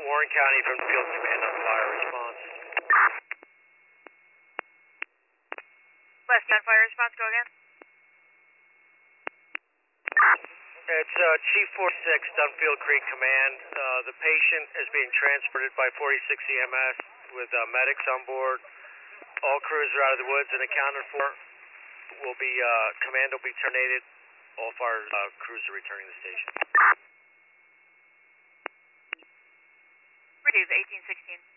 Warren County from Field Command on fire response. West County fire response, go again. It's Chief 46, Dunfield Creek Command. The patient is being transported by 46 EMS with medics on board. All crews are out of the woods and accounted for. Command will be terminated. All fire crews are returning to the station. Receive 1816.